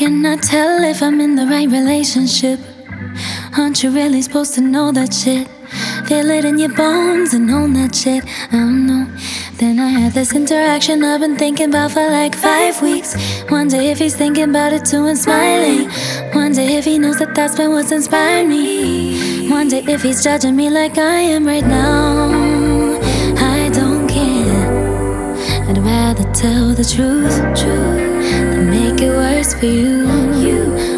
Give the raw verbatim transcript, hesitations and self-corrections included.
can I tell if I'm in the right relationship? Aren't you really supposed to know that shit? Feel it in your bones and own that shit. I don't know. Then I had this interaction I've been thinking about for like five weeks. Wonder if he's thinking about it too and smiling. Wonder if he knows that that's been what's inspired me. Wonder if he's judging me like I am right now. I don't care. I'd rather tell the truth, truth than make it worse for you. you.